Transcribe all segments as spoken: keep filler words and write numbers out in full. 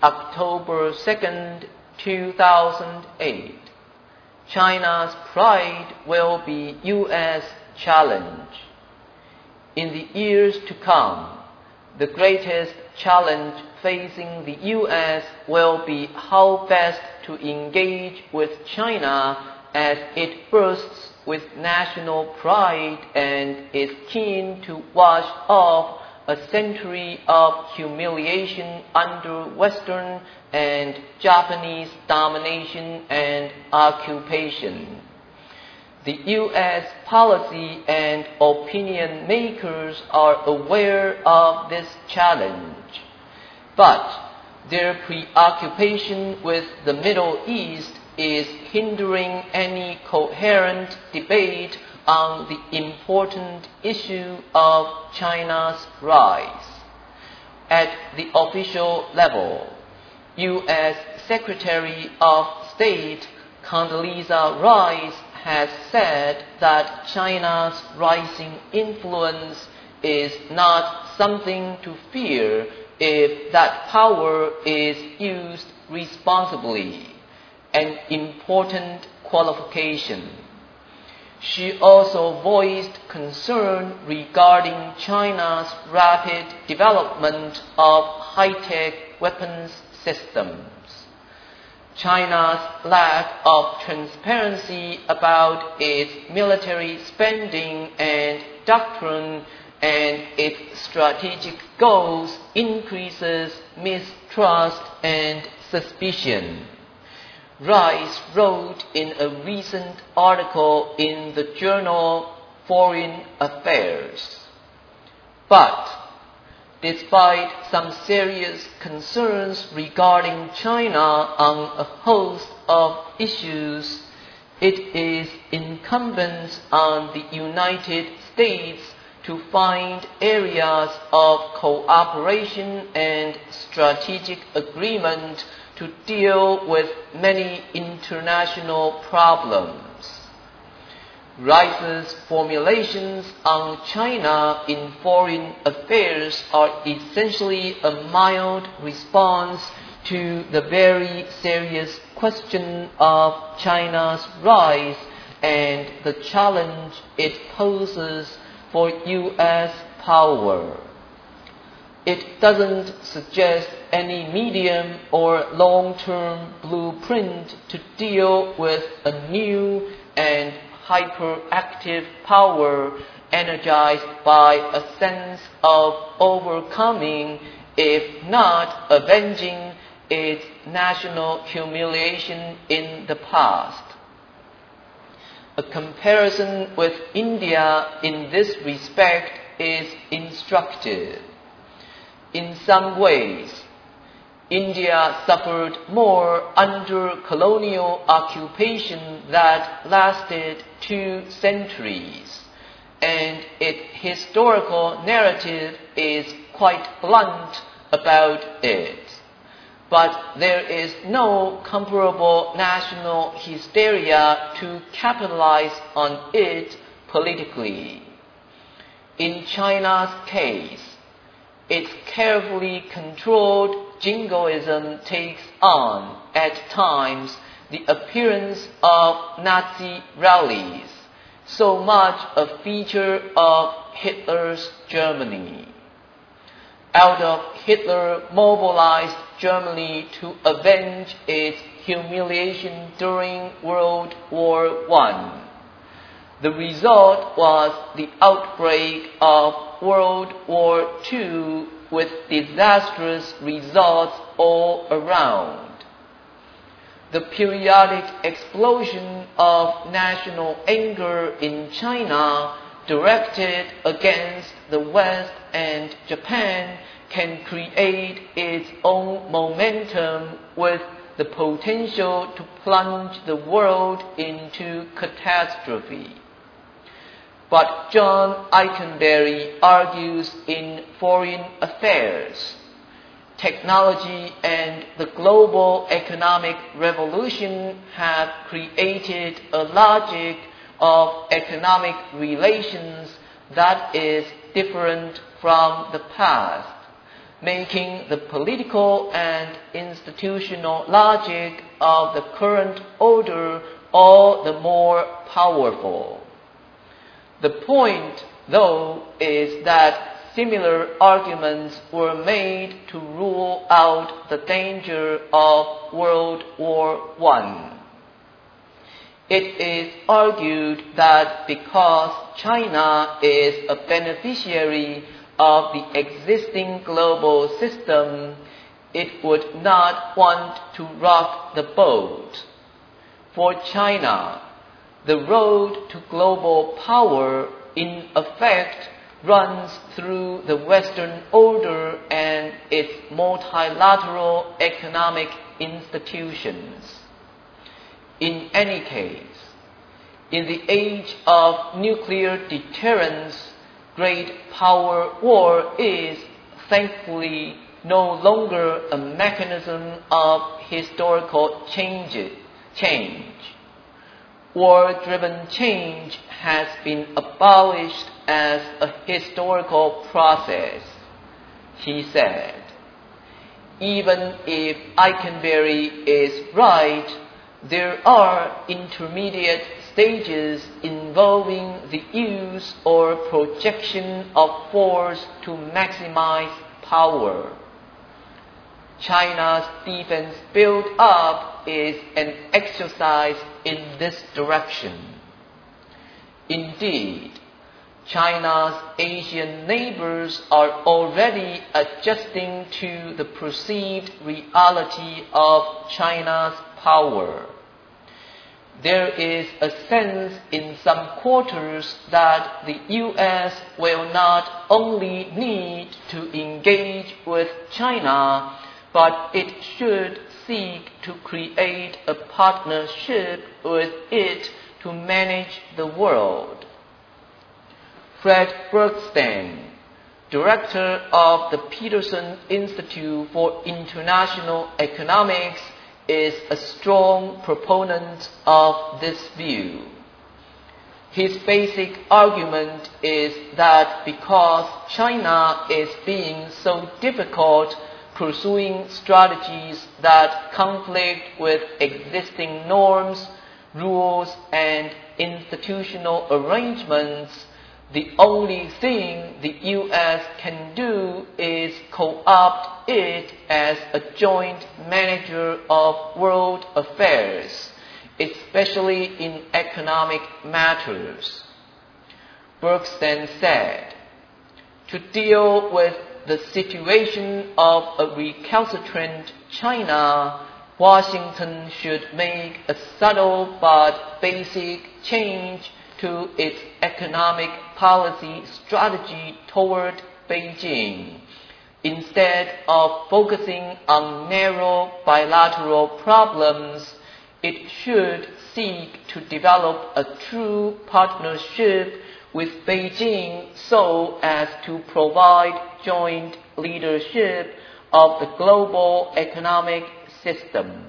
October second, two thousand eight. China's pride will be U S challenge. In the years to come, the greatest challenge facing the U S will be how best to engage with China as it bursts with national pride and is keen to wash off a century of humiliation under Western and Japanese domination and occupation. The U S policy and opinion makers are aware of this challenge, but their preoccupation with the Middle East is hindering any coherent debate on the important issue of China's rise. At the official level, U S Secretary of State Condoleezza Rice has said that China's rising influence is not something to fear if that power is used responsibly, an important qualification. She also voiced concern regarding China's rapid development of high-tech weapons systems. China's lack of transparency about its military spending and doctrine and its strategic goals increases mistrust and suspicion. Rice wrote in a recent article in the journal Foreign Affairs. But despite some serious concerns regarding China on a host of issues, it is incumbent on the United States to find areas of cooperation and strategic agreement to deal with many international problems. Rice's formulations on China in foreign affairs are essentially a mild response to the very serious question of China's rise and the challenge it poses for U S power. It doesn't suggest any medium or long-term blueprint to deal with a new and hyperactive power energized by a sense of overcoming, if not avenging, its national humiliation in the past. A comparison with India in this respect is instructive. In some ways, India suffered more under colonial occupation that lasted two centuries, and its historical narrative is quite blunt about it. But there is no comparable national hysteria to capitalize on it politically. In China's case, its carefully controlled jingoism takes on, at times, the appearance of Nazi rallies, so much a feature of Hitler's Germany. Out of Hitler mobilized Germany to avenge its humiliation during World War One. The result was the outbreak of World War Two with disastrous results all around. The periodic explosion of national anger in China directed against the West and Japan can create its own momentum with the potential to plunge the world into catastrophe. But John Eikenberry argues in Foreign Affairs, technology and the global economic revolution have created a logic of economic relations that is different from the past. making the political and institutional logic of the current order all the more powerful. The point, though, is that similar arguments were made to rule out the danger of World War One. It is argued that because China is a beneficiary of the existing global system, it would not want to rock the boat. For China, the road to global power, in effect, runs through the Western order and its multilateral economic institutions. In any case, in the age of nuclear deterrence, great power war is, thankfully, no longer a mechanism of historical change. change. War-driven change has been abolished as a historical process, he said. Even if Eikenberry is right, there are intermediate stages involving the use or projection of force to maximize power. China's defense build-up is an exercise in this direction. Indeed, China's Asian neighbors are already adjusting to the perceived reality of China's power. There is a sense in some quarters that the U S will not only need to engage with China, but it should seek to create a partnership with it to manage the world. Fred Bergsten, director of the Peterson Institute for International Economics, is a strong proponent of this view. His basic argument is that because China is being so difficult pursuing strategies that conflict with existing norms, rules, and institutional arrangements, the only thing the U S can do is co-opt it as a joint manager of world affairs, especially in economic matters. Bergsten said, to deal with the situation of a recalcitrant China, Washington should make a subtle but basic change to its economic policy strategy toward Beijing. Instead of focusing on narrow bilateral problems, it should seek to develop a true partnership with Beijing so as to provide joint leadership of the global economic system.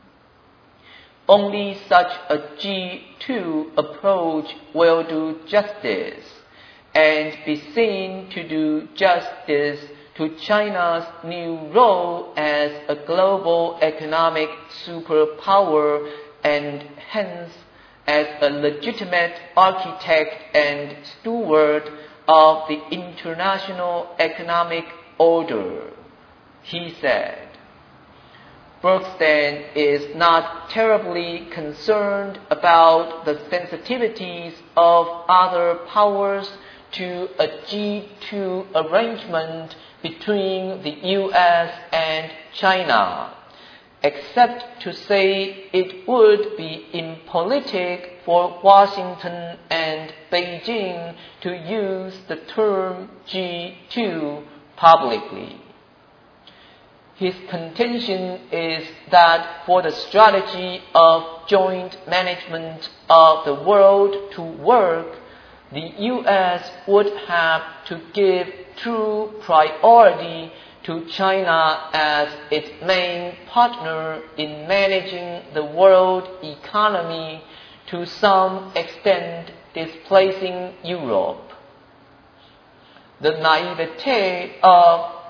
Only such a G two approach will do justice and be seen to do justice to China's new role as a global economic superpower and hence as a legitimate architect and steward of the international economic order, he said. Bergsten is not terribly concerned about the sensitivities of other powers to a G two arrangement between the U S and China, except to say it would be impolitic for Washington and Beijing to use the term G two publicly. His contention is that for the strategy of joint management of the world to work, the U S would have to give true priority to China as its main partner in managing the world economy, to some extent displacing Europe. The naivete of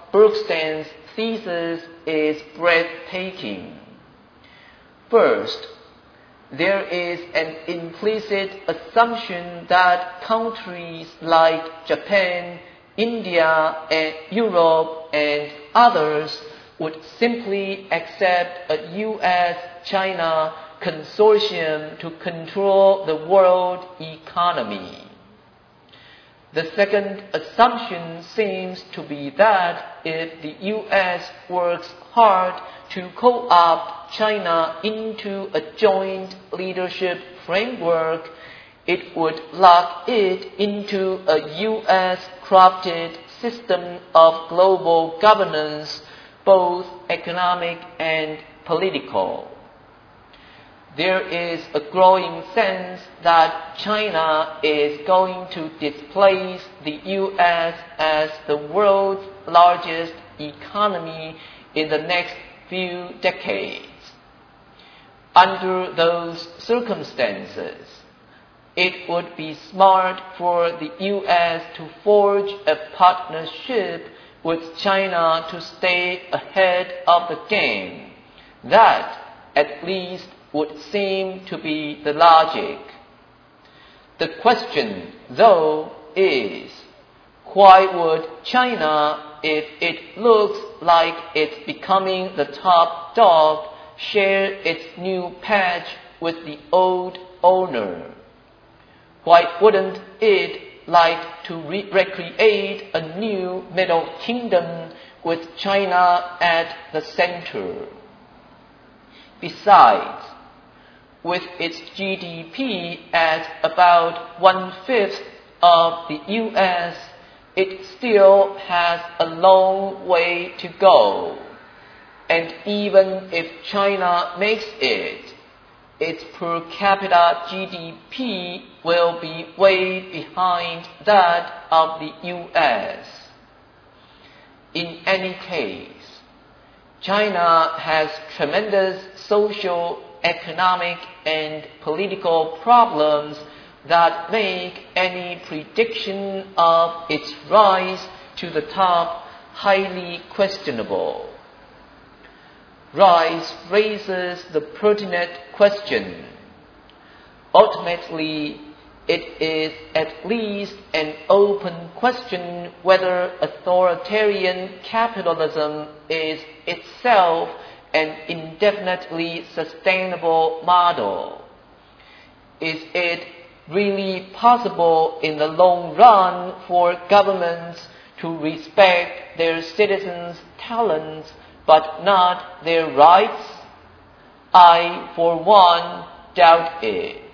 Bergstein's thesis is breathtaking. First, there is an implicit assumption that countries like Japan, India, and Europe, and others would simply accept a U S China consortium to control the world economy. The second assumption seems to be that if the U S works hard to co-opt China into a joint leadership framework, it would lock it into a U S-crafted system of global governance, both economic and political. There is a growing sense that China is going to displace the U S as the world's largest economy in the next few decades. Under those circumstances, it would be smart for the U S to forge a partnership with China to stay ahead of the game. That, at least, would seem to be the logic. The question, though, is why would China, if it looks like it's becoming the top dog, share its new patch with the old owner? Why wouldn't it like to re- recreate a new Middle Kingdom with China at the center? Besides, with its G D P at about one-fifth of the U S, it still has a long way to go. And even if China makes it, its per capita G D P will be way behind that of the U S. In any case, China has tremendous social, economic, and political problems that make any prediction of its rise to the top highly questionable. Rice raises the pertinent question. Ultimately, it is at least an open question whether authoritarian capitalism is itself an indefinitely sustainable model. Is it really possible in the long run for governments to respect their citizens' talents but not their rights? I, for one, doubt it.